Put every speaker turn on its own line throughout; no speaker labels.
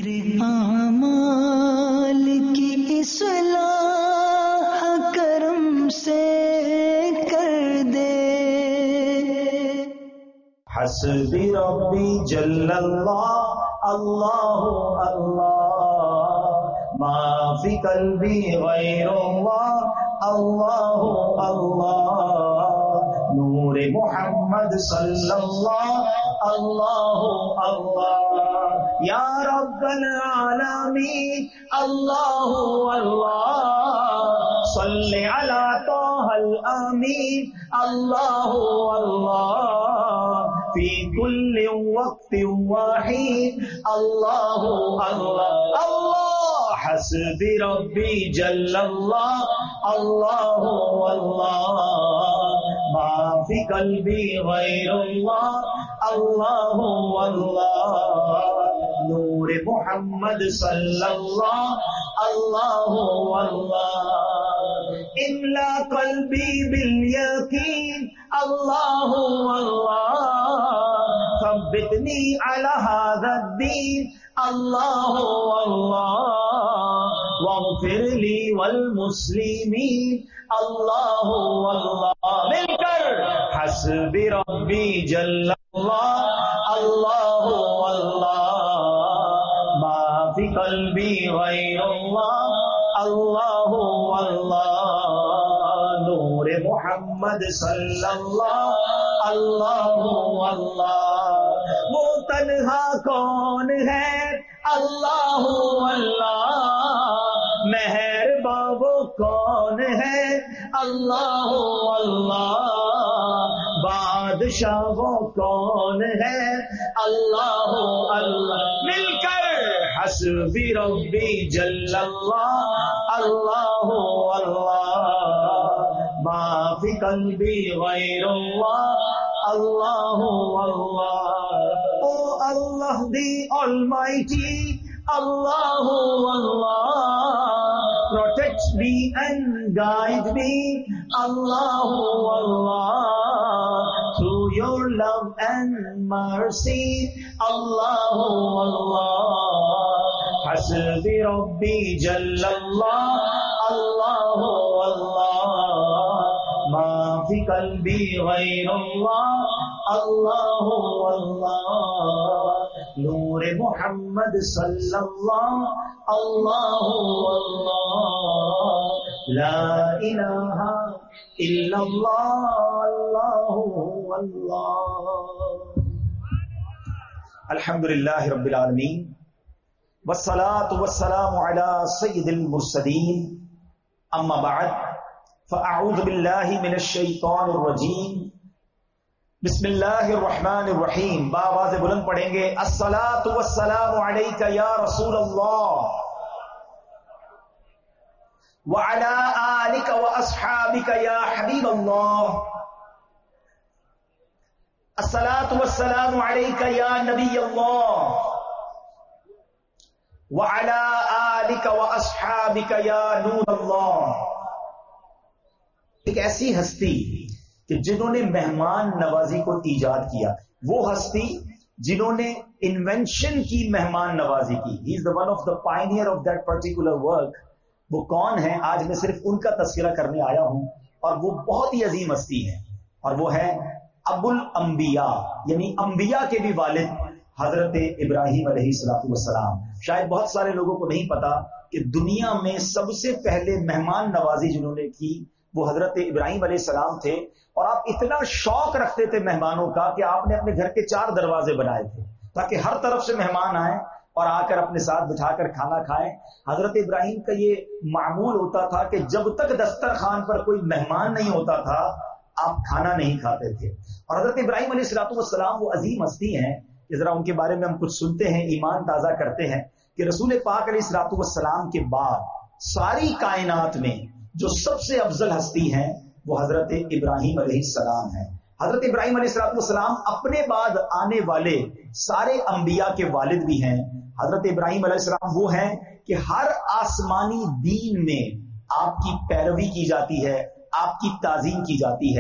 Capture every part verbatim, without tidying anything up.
میرے اعمال کی اصلاح کرم سے کر دے.
حسبی ربی جل اللہ اللہ اللہ ما فی قلبی غیر اللہ اللہ اللہ نور محمد صلی اللہ اللہ اللہ یا رب العالمین اللہ اللہ صلی علی طه الامین اللہ اللہ فی کل وقت واحد اللہ اللہ اللہ حسبی ربی جل اللہ اللہ اللہ ما فی قلبی غیر اللہ اللہ اللہ نور محمد صلی اللہ اللہ اللہ املا قلبی بالیقین اللہ اللہ ثبتنی علی هذا الدین اللہ اللہ واغفر لی والمسلمین اللہ اللہ مل کر حسبی ربی جل اللہ اللہ اللہ ما فی قلبی غیر اللہ اللہ اللہ نور محمد صلی اللہ اللہ اللہ وہ تنہا کون ہے اللہ اللہ مہرباں وہ کون ہے اللہ اللہ بادشاہ وہ کون ہے اللہ اللہ مل کر حسبی ربی جل اللہ اللہ اللہ ما فی قلبی غیر اللہ اللہ اللہ او اللہ دی Almighty Allah Allah protect me and guide me Allah Allah through your love and mercy Allah Allah hasbi rabbi jalla Allah Allah Allah ma fi qalbi ghayr Allah Allah Allah نور محمد صلی اللہ اللہ اللہ لا الہ الا اللہ اللہ اللہ. الحمد للہ رب العالمین والصلاة والسلام علی سید المرسلین اما بعد فاعوذ باللہ من الشیطان الرجیم بسم اللہ الرحمن الرحیم. بآواز بلند پڑھیں گے الصلاۃ والسلام علیک یا رسول اللہ وعلی آلک واصحابک یا حبیب اللہ. الصلاۃ والسلام علیک یا نبی اللہ وعلی آلک واصحابک یا نور اللہ. ایک ایسی ہستی کہ جنہوں نے مہمان نوازی کو ایجاد کیا، وہ ہستی جنہوں نے انوینشن کی مہمان نوازی کی. He is the one of the pioneer of that particular work. وہ کون ہے؟ آج میں صرف ان کا تذکرہ کرنے آیا ہوں، اور وہ بہت ہی عظیم ہستی ہے، اور وہ ہے ابو الانبیاء، یعنی انبیاء کے بھی والد حضرت ابراہیم علیہ الصلوۃ والسلام. شاید بہت سارے لوگوں کو نہیں پتا کہ دنیا میں سب سے پہلے مہمان نوازی جنہوں نے کی وہ حضرت ابراہیم علیہ السلام تھے. اور آپ اتنا شوق رکھتے تھے مہمانوں کا کہ آپ نے اپنے گھر کے چار دروازے بنائے تھے تاکہ ہر طرف سے مہمان آئیں اور آ کر اپنے ساتھ بٹھا کر کھانا کھائیں. حضرت ابراہیم کا یہ معمول ہوتا تھا کہ جب تک دسترخوان پر کوئی مہمان نہیں ہوتا تھا آپ کھانا نہیں کھاتے تھے. اور حضرت ابراہیم علیہ الصلوۃ والسلام وہ عظیم ہستی ہیں کہ ذرا ان کے بارے میں ہم کچھ سنتے ہیں، ایمان تازہ کرتے ہیں کہ رسول پاک علیہ الصلوۃ والسلام کے بعد ساری کائنات میں جو سب سے افضل ہستی ہیں وہ حضرت ابراہیم علیہ السلام ہیں. حضرت ابراہیم علیہ السلام اپنے بعد آنے والے سارے انبیاء کے والد بھی ہیں. حضرت ابراہیم علیہ السلام وہ ہیں کہ ہر آسمانی دین میں آپ کی پیروی کی جاتی ہے، آپ کی تعظیم کی جاتی ہے.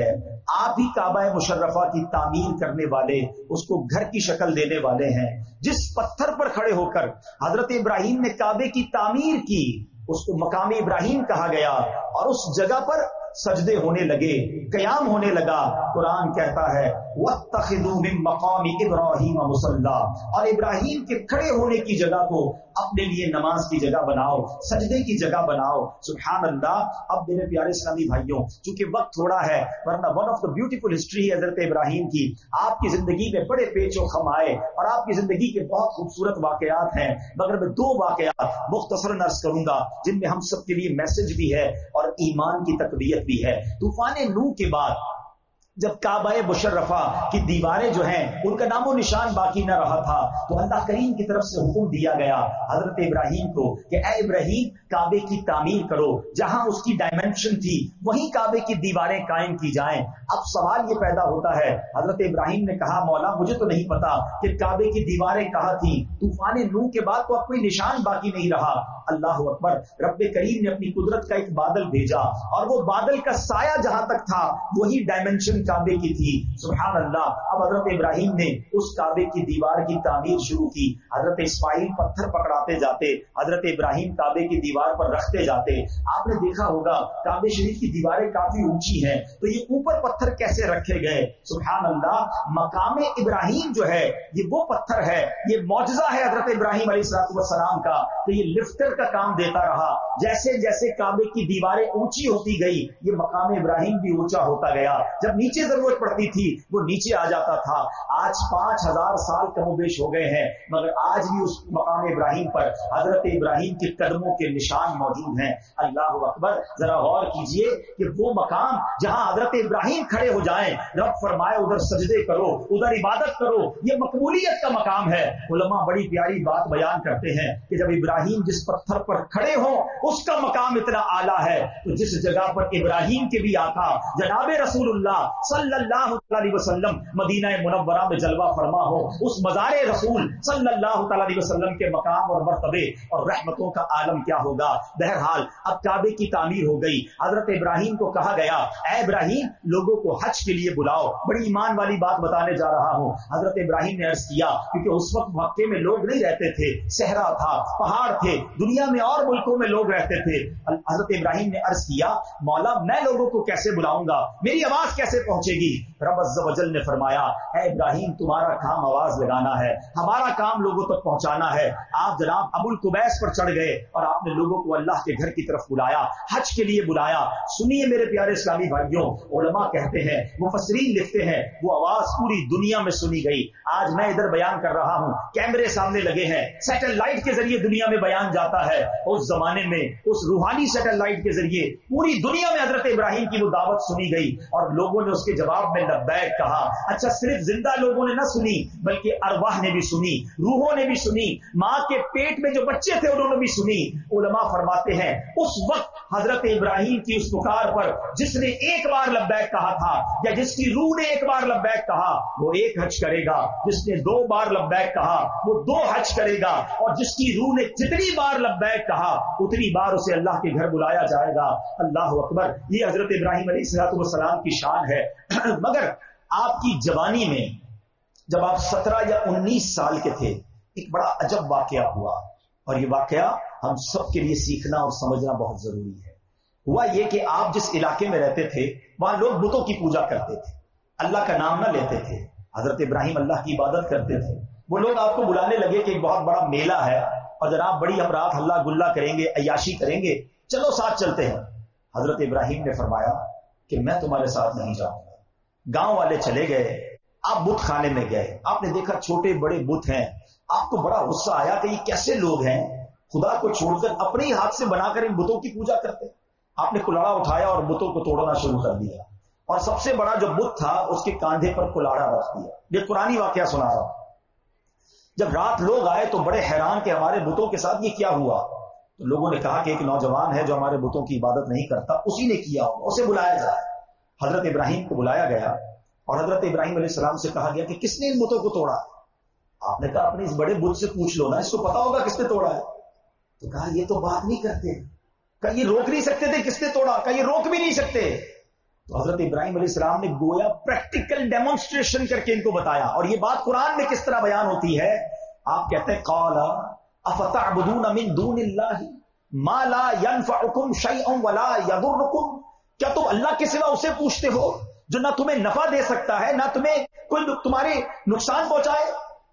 آپ ہی काबा मुशर्रफा की तामीर करने वाले, उसको घर की शक्ल देने वाले हैं। जिस पत्थर पर खड़े होकर हजरत इब्राहिम ने काबे की तामीर की, उसको मकाम इब्राहिम कहा गया, और उस जगह पर सजदे होने लगे, कयाम होने लगा। कुरान कहता है वत्तखिदू मिन मकाम इब्राहिम मुसल्ला, और इब्राहिम के खड़े होने की जगह को अपने लिए नमाज की जगह बनाओ, सजदे की जगह बनाओ। सुभान अल्लाह। अब मेरे प्यारे इस्लामी भाइयों, चूंकि वक्त थोड़ा है, वरना one of the beautiful history है हजरत इब्राहिम की। आपकी जिंदगी में बड़े पेचो खम आए और आपकी जिंदगी के बहुत खूबसूरत वाकयात हैं, मगर मैं दो वाकयात मुख्तसरन अर्ज करूंगा जिनमें हम सब के लिए मैसेज भी है और ईमान की तकवीयत भी है। तूफान नूह के बाद जब काबा मुशर्रफा की दीवारें जो हैं उनका नामो निशान बाकी न रहा था, तो अल्लाह करीम की तरफ से हुक्म दिया गया हजरत इब्राहिम को कि ऐ इब्राहिम, काबे की तामीर करो, जहां उसकी डायमेंशन थी वहीं काबे की दीवारें कायम की जाएं। अब सवाल ये पैदा होता है, हजरत इब्राहिम ने कहा मौला मुझे तो नहीं पता कि काबे की दीवारें कहाँ थी, तूफान नूह के बाद तो अब कोई निशान बाकी नहीं रहा। अल्लाह अकबर। रब्बे करीम ने अपनी कुदरत का एक बादल भेजा और वो बादल का साया जहां तक था वही डायमेंशन काबे की थी। सुभान अल्लाह। अब हजरत इब्राहिम ने उस काबे की दीवार की तामीर शुरू की। हजरत इस्माइल पत्थर पकड़ाते जाते, हजरत इब्राहिम काबे की दीवार पर रखते जाते। आपने देखा होगा काबे शरीफ की दीवारें काफी ऊंची हैं, तो ये ऊपर पत्थर कैसे रखे गए। सुभान अल्लाह। मकाम इब्राहिम जो है ये वो पत्थर है, ये मौजज़ा है हजरत इब्राहिम अलैहिस्सलाम का, तो ये लिफ्टर का काम देता रहा। जैसे जैसे काबे की दीवारें ऊंची होती गई, ये मकाम इब्राहिम भी ऊंचा होता गया। जब नीचे जरूरत पड़ती थी वो नीचे आ जाता था। आज पांच हजार साल कमोबेश हो गए हैं, मगर आज भी उस मकाम इब्राहिम पर हजरत इब्राहिम के कदमों के निशान मौजूद हैं। अल्लाह अकबर। जरा गौर कीजिए कि वो मकाम जहां हजरत इब्राहिम खड़े हो जाएं, रब फरमाए उधर सजदे करो, उधर इबादत करो, ये मकबूलियत का मकाम है। उलमा बड़ी प्यारी बात बयान करते हैं कि जब इब्राहिम जिस पत्थर पर खड़े हो उसका मकाम इतना आला है, तो जिस जगह पर इब्राहिम के भी आका जनाब रसूलुल्लाह सल्लल्लाहु अलैहि वसल्लम मदीना मुनव्वरा में जलवा फरमा हो, उस मज़ारे रसूल सल्लल्लाहु अलैहि वसल्लम के मकाम और मर्तबे और रहमतों का आलम क्या होगा। बहरहाल अब काबे की तामीर हो गई। हजरत इब्राहिम को कहा गया ऐ इब्राहिम, लोगों को हज के लिए बुलाओ। बड़ी ईमान वाली बात बताने जा रहा हूं। हजरत इब्राहिम ने अर्ज किया, क्योंकि उस वक्त मक्के में लोग नहीं रहते थे, सहरा था, पहाड़ थे, दुनिया में और मुल्कों में लोग रहते थे। हजरत इब्राहिम ने अर्ज किया मौला मैं लोगों को कैसे बुलाऊंगा, मेरी आवाज कैसे पहुंचेगी। रब अज़्ज़ व जल ने फरमाया ऐ इब्राहिम, तुम्हारा काम आवाज लगाना है, हमारा काम लोगों तक पहुंचाना है। आप जनाब अबुल कुबैस पर चढ़ गए और आपने लोगों को अल्लाह के घर की तरफ बुलाया, हज के लिए बुलाया। सुनिए मेरे प्यारे इस्लामी भाइयों, उलमा कहते हैं, मुफस्सिरीन लिखते हैं, वो आवाज पूरी दुनिया में सुनी गई। आज मैं इधर बयान कर रहा हूं, कैमरे सामने लगे हैं, सैटेलाइट के जरिए दुनिया में बयान जाता है। उस जमाने में उस रूहानी सैटेलाइट के जरिए पूरी दुनिया में हजरत इब्राहिम की वो दावत सुनी गई और लोगों ने उसके जवाब में लब्बैक कहा। अच्छा, सिर्फ जिंदा लोगों ने ना सुनी, बल्कि अरवाह ने भी सुनी, रूहों ने भी सुनी, मां के पेट में जो बच्चे थे उन्होंने भी सुनी। उलमा फरमाते हैं उस वक्त हजरत इब्राहिम की उस पुकार पर जिसने एक बार लब्बैक कहा था, या जिसकी रूह ने एक बार लब्बैक कहा, वो एक हज करेगा। जिसने दो बार लब्बैक कहा वो दो हज करेगा, और जिसकी रूह ने जितनी बार लब्बैक कहा उतनी बार उसे अल्लाह के घर बुलाया जाएगा। अल्लाह अकबर। ये हजरत इब्राहिम अलैहिस्सलाम की शान है। मगर आपकी जवानी में जब आप सत्रह या उन्नीस साल के थे, एक बड़ा अजब वाकया हुआ, और ये वाकया हम सब के लिए सीखना और समझना बहुत जरूरी है। हुआ ये कि आप जिस इलाके में रहते थे वहां लोग बुतों की पूजा करते थे, अल्लाह का नाम ना लेते थे। हजरत इब्राहिम अल्लाह की इबादत करते थे। वो लोग आपको बुलाने लगे कि एक बहुत बड़ा मेला है और जनाब बड़ी हम रात हल्ला गुल्ला करेंगे, अय्याशी करेंगे, चलो साथ चलते हैं। हजरत इब्राहिम ने फरमाया कि मैं तुम्हारे साथ नहीं जाऊंगा। गांव वाले चले गए, आप बुत खाने में गए, आपने देखा छोटे बड़े बुत हैं, आपको बड़ा गुस्सा आया कि ये कैसे लोग हैं, खुदा को छोड़कर अपने ही हाथ से बनाकर इन बुतों की पूजा करते। आपने कुल्हाड़ा उठाया और बुतों को तोड़ना शुरू कर दिया, और सबसे बड़ा जो बुत था उसके कांधे पर कुल्हाड़ा रख दिया। ये पुरानी वाकया सुना रहा हूं। जब रात लोग आए तो बड़े हैरान कि हमारे बुतों के साथ ये क्या हुआ। तो लोगों ने कहा कि एक नौजवान है जो हमारे बुतों की इबादत नहीं करता, उसी ने किया होगा, उसे बुलाया जाए। हजरत इब्राहिम को बुलाया गया और हजरत इब्राहिम अलैहिस्सलाम से कहा गया कि किसने इन बुतों को तोड़ा। आपने कहा अपने इस बड़े बुत से पूछ लो ना, इसको पता होगा किसने तोड़ा है। तो कहा ये तो बात नहीं करते, कहा ये रोक नहीं सकते थे किसने तोड़ा, कहा ये रोक भी नहीं सकते। تو حضرت ابراہیم علیہ السلام نے گویا پریکٹیکل ڈیمونسٹریشن کر کے ان کو بتایا. اور یہ بات قرآن میں کس طرح بیان ہوتی ہے؟ آپ کہتے ہیں قال افتعبدون من دون اللہ ما لا ينفعکم شیئا ولا یضرکم، کیا تم اللہ کے سوا اسے پوچھتے ہو جو نہ تمہیں نفع دے سکتا ہے نہ تمہیں کوئی تمہارے نقصان پہنچائے؟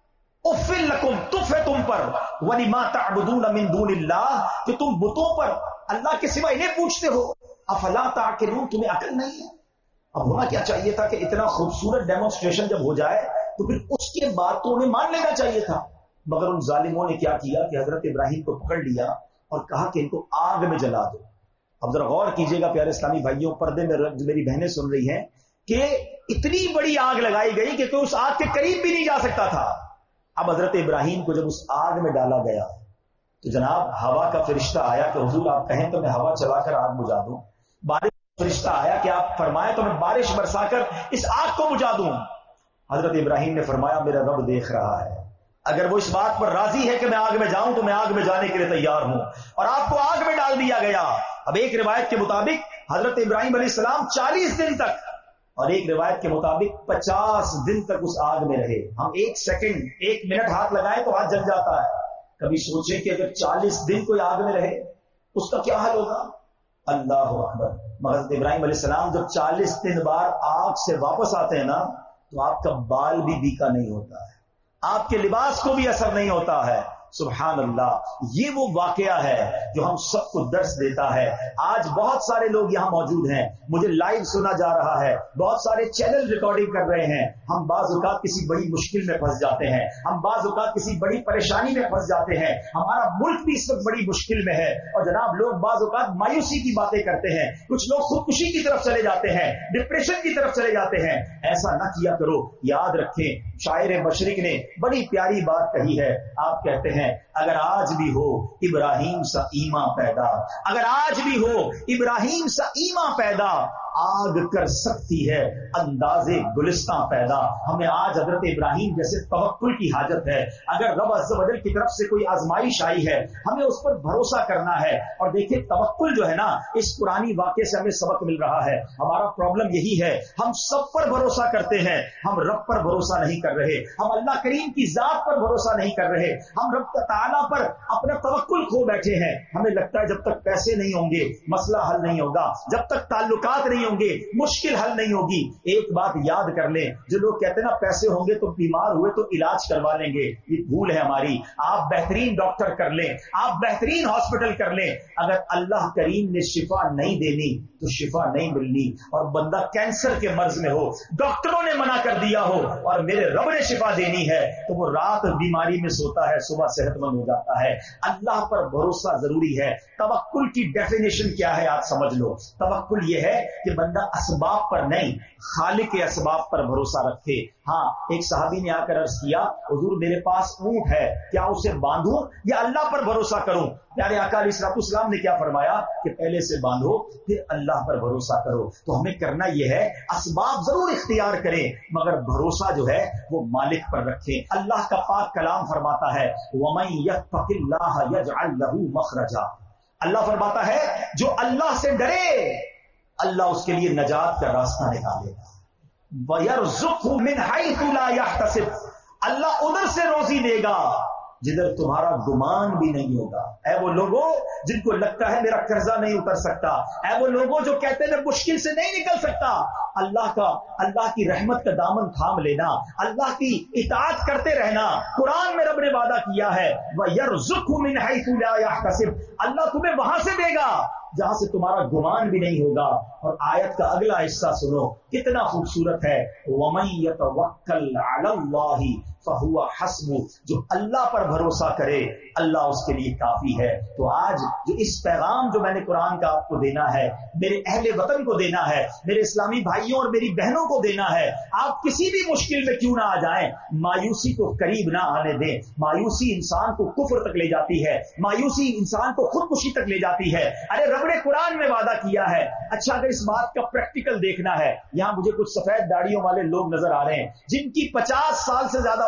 افل لکم، تف ہے تم پر، ولما تعبدون من دون اللہ، کہ تم بتوں پر اللہ کے سوا انہیں پوچھتے ہو. افلا تعقلون، تمہیں عقل نہیں ہے؟ اب ہونا کیا چاہیے تھا کہ اتنا خوبصورت ڈیمونسٹریشن جب ہو جائے تو پھر اس کے بعد تو انہیں مان لینا چاہیے تھا. مگر ان ظالموں نے کیا کیا کہ حضرت ابراہیم کو پکڑ لیا اور کہا کہ ان کو آگ میں جلا دو. اب ذرا غور کیجئے گا پیارے اسلامی بھائیوں، پردے میں جو میری بہنیں سن رہی ہیں، کہ اتنی بڑی آگ لگائی گئی کہ کوئی اس آگ کے قریب بھی نہیں جا سکتا تھا. اب حضرت ابراہیم کو جب اس آگ میں ڈالا گیا تو جناب ہوا کا فرشتہ آیا کہ حضور آپ کہیں تو میں ہوا چلا کر آگ بجھا دوں. بارش کا فرشتہ آیا کہ آپ فرمائیں تو میں بارش برسا کر اس آگ کو بجھا دوں. حضرت ابراہیم نے فرمایا میرا رب دیکھ رہا ہے، اگر وہ اس بات پر راضی ہے کہ میں آگ میں جاؤں تو میں آگ میں جانے کے لیے تیار ہوں. اور آپ کو آگ میں ڈال دیا گیا. اب ایک روایت کے مطابق حضرت ابراہیم علیہ السلام چالیس دن تک، اور ایک روایت کے مطابق پچاس دن تک اس آگ میں رہے. ہم ایک سیکنڈ ایک منٹ ہاتھ لگائیں تو ہاتھ جل جاتا ہے. کبھی سوچیں کہ اگر چالیس دن کوئی آگ میں رہے اس کا کیا حل ہوگا؟ اللہ اکبر. حضرت ابراہیم علیہ السلام جب چالیس دن بعد آگ سے واپس آتے ہیں نا تو آپ کا بال بھی بیکا نہیں ہوتا ہے، آپ کے لباس کو بھی اثر نہیں ہوتا ہے. سبحان اللہ. یہ وہ واقعہ ہے جو ہم سب کو درس دیتا ہے. آج بہت سارے لوگ یہاں موجود ہیں، مجھے لائیو سنا جا رہا ہے، بہت سارے چینل ریکارڈنگ کر رہے ہیں. ہم بعض اوقات کسی بڑی مشکل میں پھنس جاتے ہیں، ہم بعض اوقات کسی بڑی پریشانی میں پھنس جاتے ہیں. ہمارا ملک بھی اس وقت بڑی مشکل میں ہے، اور جناب لوگ بعض اوقات مایوسی کی باتیں کرتے ہیں، کچھ لوگ خودکشی کی طرف چلے جاتے ہیں، ڈپریشن کی طرف چلے جاتے ہیں. ایسا نہ کیا کرو. یاد رکھیں شاعر مشرق نے بڑی پیاری بات کہی ہے. آپ کہتے ہیں اگر آج بھی ہو ابراہیم سا ایمان پیدا، اگر آج بھی ہو ابراہیم سا ایمان پیدا، آگ کر سکتی ہے انداز گلستان پیدا. ہمیں آج حضرت ابراہیم جیسے توکل کی حاجت ہے. اگر رب عز و جل کی طرف سے کوئی آزمائش آئی ہے ہمیں اس پر بھروسہ کرنا ہے. اور دیکھیں توکل جو ہے نا، اس قرآنی واقعے سے ہمیں سبق مل رہا ہے. ہمارا پرابلم یہی ہے، ہم سب پر بھروسہ کرتے ہیں، ہم رب پر بھروسہ نہیں کر رہے، ہم اللہ کریم کی ذات پر بھروسہ نہیں کر رہے، ہم رب تعالیٰ پر اپنا توکل کھو بیٹھے ہیں. ہمیں لگتا ہے جب تک پیسے نہیں ہوں گے مسئلہ حل نہیں ہوگا، جب تک تعلقات نہیں ہوں گے مشکل حل نہیں ہوگی. ایک بات یاد کر لیں، جو لوگ کہتے ہیں نا پیسے ہوں گے تو بیمار ہوئے تو علاج کروا لیں گے، یہ بھول ہے ہماری. آپ بہترین ڈاکٹر کر لیں، آپ بہترین ہاسپٹل کر لیں، اگر اللہ کریم نے شفا نہیں دینی تو شفا نہیں ملنی. اور بندہ کینسر کے مرض میں ہو، ڈاکٹروں نے منع کر دیا ہو اور میرے رب نے شفا دینی ہے، تو وہ رات بیماری میں سوتا ہے، صبح صحت مند ہو جاتا ہے. اللہ پر بھروسہ ضروری ہے. توکل کی ڈیفینیشن کیا ہے آپ سمجھ لو. توکل یہ ہے کہ بندہ اسباب پر نہیں، خالق کے اسباب پر بھروسہ رکھے. ہاں ایک صحابی نے آ کر عرض کیا حضور میرے پاس اونٹ ہے، کیا اسے باندھوں یا اللہ پر بھروسہ کروں؟ پیارے آقا علیہ الصلوۃ والسلام نے کیا فرمایا کہ پہلے سے باندھو پھر اللہ پر بھروسہ کرو. تو ہمیں کرنا یہ ہے اسباب ضرور اختیار کریں مگر بھروسہ جو ہے وہ مالک پر رکھیں. اللہ کا پاک کلام فرماتا ہے وَمَن يَتَّقِ اللَّهَ يَجْعَل لَّهُ مَخْرَجًا. اللہ فرماتا ہے جو اللہ سے ڈرے اللہ اس کے لیے نجات کا راستہ نکالے گا. وَيَرْزُقْهُ مِنْ حَيْثُ لَا يَحْتَسِبُ. اللہ ادھر سے روزی دے گا جدھر تمہارا گمان بھی نہیں ہوگا. اے وہ لوگوں جن کو لگتا ہے میرا قرضہ نہیں اتر سکتا، اے وہ لوگوں جو کہتے ہیں میں مشکل سے نہیں نکل سکتا، اللہ کا اللہ کی رحمت کا دامن تھام لینا، اللہ کی اطاعت کرتے رہنا. قرآن میں رب نے وعدہ کیا ہے وَيَرْزُقْهُ مِنْ حَيْثُ لَا يَحْتَسِبُ. اللہ تمہیں وہاں سے دے گا جہاں سے تمہارا گمان بھی نہیں ہوگا. اور آیت کا اگلا حصہ سنو کتنا خوبصورت ہے وَمَن يَتَوَكَّلْ عَلَى اللَّهِ فَهُوَ حَسْبُهُ. جو اللہ پر بھروسہ کرے اللہ اس کے لیے کافی ہے. تو آج جو اس پیغام جو میں نے قرآن کا آپ کو دینا ہے، میرے اہل وطن کو دینا ہے، میرے اسلامی بھائیوں اور میری بہنوں کو دینا ہے، آپ کسی بھی مشکل میں کیوں نہ آ جائیں مایوسی کو قریب نہ آنے دیں. مایوسی انسان کو کفر تک لے جاتی ہے، مایوسی انسان کو خودکشی تک لے جاتی ہے. ارے رب نے قرآن میں وعدہ کیا ہے. اچھا اگر اس بات کا پریکٹیکل دیکھنا ہے، یہاں مجھے کچھ سفید داڑھیوں والے لوگ نظر آ رہے ہیں جن کی پچاس سال سے زیادہ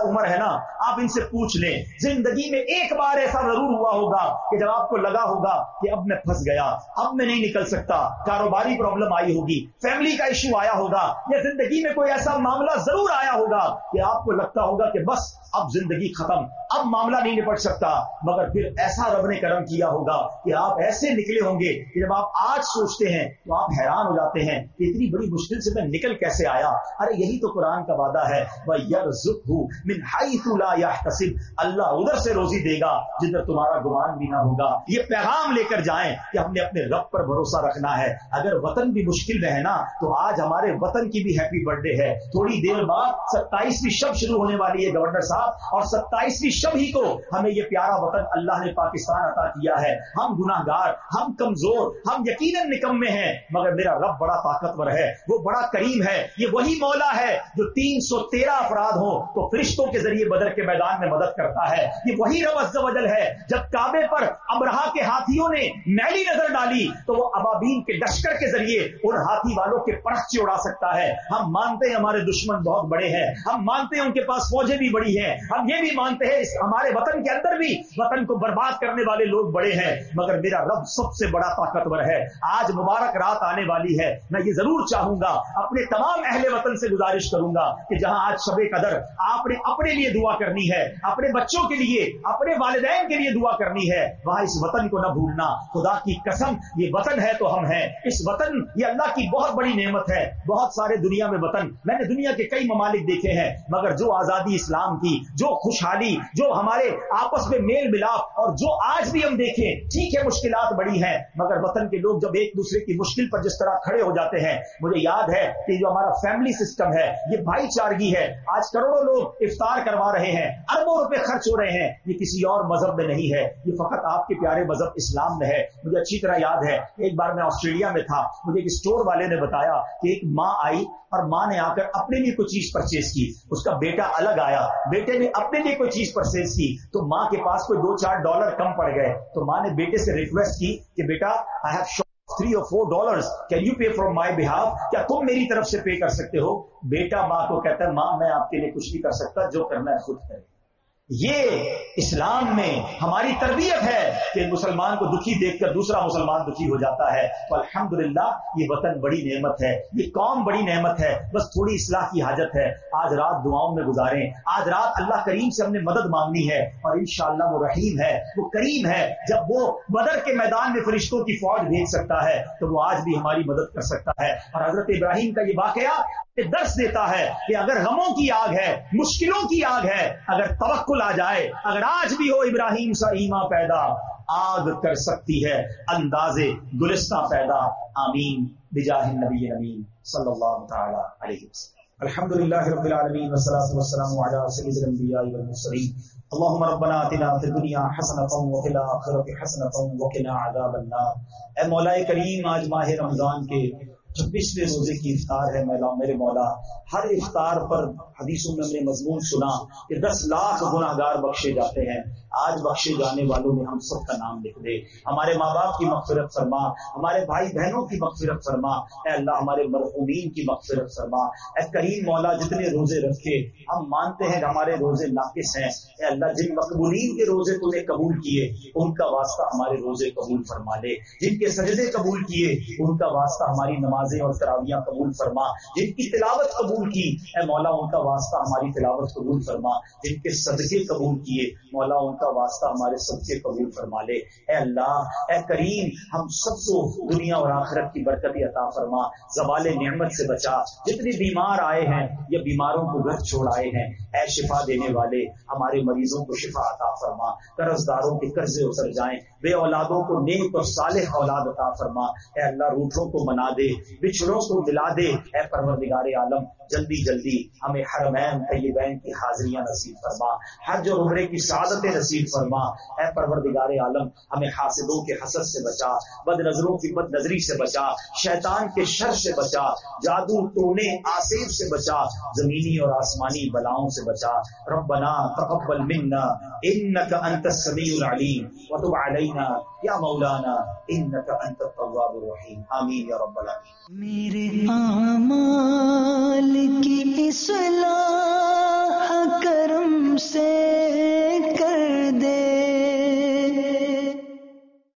उम्र है ना, आप इनसे पूछ लें, जिंदगी में एक बार ऐसा जरूर हुआ होगा कि जब आपको लगा होगा कि अब मैं फंस गया, अब मैं नहीं निकल सकता, कारोबारी प्रॉब्लम आई होगी, फैमिली का इश्यू आया होगा, या जिंदगी में कोई ऐसा मामला जरूर आया होगा कि आपको लगता होगा कि बस अब जिंदगी खत्म, अब मामला नहीं निपट सकता। मगर फिर ऐसा रब ने करम किया होगा कि आप ऐसे निकले होंगे कि जब आप आज सोचते हैं तो आप हैरान हो जाते हैं कि इतनी बड़ी मुश्किल से मैं निकल कैसे आया। अरे यही तो कुरान का वादा है, वयरज़ुक़हु मिन हैथु ला यहतसिब, अल्लाह उधर से रोजी देगा जिधर तुम्हारा गुमान भी ना होगा। ये पैगाम लेकर जाएं कि हमने अपने रब पर भरोसा रखना है। अगर वतन भी मुश्किल में है ना, तो आज हमारे वतन की भी हैप्पी बर्थडे है। थोड़ी देर बाद सत्ताईसवीं शब शुरू होने वाली है गवर्नर साहब, और सत्ताईसवीं शब ही को हमें ये प्यारा वतन अल्लाह ने पाकिस्तान अता किया है। हम गुनाहगार, हम कमजोर, हम यकीनन निकम्मे हैं, मगर मेरा रब बड़ा ताकतवर है, वो बड़ा करीम है। ये वही मौला है जो तीन सौ तेरह अफराद हो तो फरिश्तों के जरिए बदर के मैदान में मदद करता है। ये वही रब अज़्ज़ व जल है, जब काबे पर अबरहा के हाथियों ने मैली नजर डाली तो वो अबाबील के लश्कर के जरिए उन हाथी वालों के परख उड़ा सकता है। हम मानते हैं हमारे दुश्मन बहुत बड़े हैं, हम मानते हैं उनके पास फौजें भी बड़ी हैं, हम ये भी मानते हैं इस हमारे वतन के अंदर भी वतन को बर्बाद करने वाले लोग बड़े हैं, मगर मेरा रब सबसे बड़ा ताकतवर है। आज मुबारक रात आने वाली है, मैं ये जरूर चाहूंगा, अपने तमाम अहले वतन से गुजारिश करूंगा कि जहां आज शबे कदर आपने अपने लिए दुआ करनी है, अपने बच्चों के लिए, अपने वालिदैन के लिए दुआ करनी है, वहां इस वतन को न भूलना। खुदा की कसम, ये वतन है तो हम हैं। इस वतन ये अल्लाह की बहुत बड़ी नेमत है। बहुत सारे दुनिया में वतन, मैंने दुनिया के कई ममालिक देखे हैं, मगर जो आजादी इस्लाम की, जो खुशहाली, जो हमारे आपस में मेल मिलाप, और जो आज भी हम देखें, ठीक है मुश्किलात बड़ी हैं, मगर वतन के लोग जब एक दूसरे की मुश्किल पर जिस तरह खड़े हो जाते हैं। मुझे याद है कि जो हमारा फैमिली सिस्टम है, ये भाईचारगी है। आज करोड़ों लोग इफ्तार करवा रहे हैं, अरबों रुपए खर्च हो रहे हैं, ये किसी और मजहब में नहीं है, ये फकत आपके प्यारे मजहब इस्लाम में है। मुझे अच्छी तरह याद है, एक बार मैं ऑस्ट्रेलिया में था, मुझे एक स्टोर वाले ने बताया कि एक माँ आई और माँ ने आकर अपने लिए कोई चीज परचेज की, उसका बेटा अलग आया, बेटे ने अपने लिए कोई चीज परचेज की, तो माँ के पास कोई दो चार डॉलर कम पड़ गए, तो माँ ने बेटे से रिक्वेस्ट की कि बेटा आई हैव थ्री और four dollars, can you pay from my behalf, क्या तुम मेरी तरफ से पे कर सकते हो। बेटा माँ को कहता है, माँ मैं आपके लिए कुछ नहीं कर सकता, जो करना है खुद करें। ये इस्लाम में हमारी तरबियत है कि मुसलमान को दुखी देखकर दूसरा मुसलमान दुखी हो जाता है। तो अल्हम्दुलिल्लाह ये वतन बड़ी नेमत है, ये कौम बड़ी नेमत है, बस थोड़ी इस्लाह की हाजत है। आज रात दुआओं में गुजारें, आज रात अल्लाह करीम से हमने मदद मांगनी है, और इंशाअल्लाह वो रहीम है, वो करीम है। जब वो बदर के मैदान में फरिश्तों की फौज भेज सकता है तो वो आज भी हमारी मदद कर सकता है। और हजरत इब्राहिम का ये वाकया दर्श देता है कि अगर गमों की आग है, मुश्किलों की आग है, अगर तवक्कुल आ जाए, अगर आज भी हो इब्राहिम सा ईमा पैदा, आग कर सकती है अंदाजे गुलिस्तां पैदा। आमीन बिजाहिन नबी अमीन सल्लल्लाहु तआला अलैहि वसल्लम। अल्हम्दुलिल्लाहि रब्बिल आलमीन वस्सलातु वस्सलामु अला सय्यिदिल अंबिया'i वल मुरसलीन। अल्लाहुम्मा रब्बना आतिना फिद दुनिया हसनतन व फिल आखिरति हसनतन व क़िना अज़ाबन नार। ऐ मौला करीम, आज माह रमजान के छब्बीसवें रोजे की इफ्तार है। मौला मेरे मौला, हर इफ्तार पर हदीसों में हमने मजमून सुना कि दस लाख गुनाहगार बख्शे जाते हैं। आज बख्शे जाने वालों में हम सब का नाम लिख दे। हमारे माँ बाप की मग़फ़िरत फरमा, हमारे भाई बहनों की मग़फ़िरत फरमा। ऐ अल्लाह हमारे मरहूमीन की मग़फ़िरत फरमा। ऐ करीम मौला, जितने रोजे रखे हम मानते हैं कि हमारे रोजे नाकिस हैं, ऐ अल्लाह जिन मकबूलीन के रोजे तूने कबूल किए उनका वास्ता हमारे रोजे कबूल फरमा ले। जिनके सजदे कबूल किए उनका वास्ता हमारी नमाजें और तरावियां कबूल फरमा। जिनकी तिलावत कबूल की ऐ मौला उनका वास्ता हमारी तिलावत कबूल फरमा। जिनके सदके कबूल किए मौला उनका वास्ता हमारे सदके कबूल फरमा ले। ऐ अल्लाह, ऐ करीम, हम सबको दुनिया और आखिरत की बरकत अता फरमा, ज़वाले नेमत से बचा। जितने बीमार आए हैं या बीमारों को घर छोड़ आए हैं, ऐ शिफा देने वाले हमारे मरीजों को शिफा अता फरमा। कर्जदारों के कर्जे उतर जाएं, बे औलादों को नेक और सालेह औलाद अता फरमा। ऐ अल्लाह, रूठों को मना दे, बिछड़ों को मिला दे। ऐ परवरदिगार आलम, जल्दी जल्दी हमें हरमैन तय्यबैन की हाजिरियां नसीब फरमा, हज और उम्रे की सादतें नसीब फरमा। ऐ परवरदिगार आलम, हमें हासिदों के हसद से बचा, बद नजरों की बद नजरी से बचा, शैतान के शर से बचा, जादू टोने आसेब से बचा, जमीनी और आसमानी बलाओं से बचा। रब्बना तक़ब्बल मिन्ना इन्नका अंतस समीउल अलीम व तुब अलैना या मौलाना इन्नका अंतत तव्वाबुर रहीम। आमीन या रब्बल आमीन।
मेरे आमाल की इस्लाह